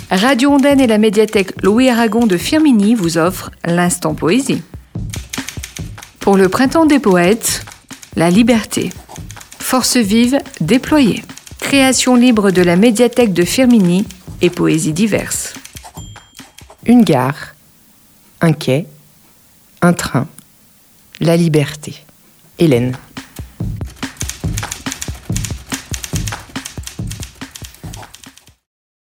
Radio Ondaine et la médiathèque Louis Aragon de Firminy vous offrent l'Instant Poésie. Pour le Printemps des poètes, la liberté. Force vive déployée. Création libre de la médiathèque de Firminy et poésie diverses. Une gare, un quai, un train, la liberté. Hélène.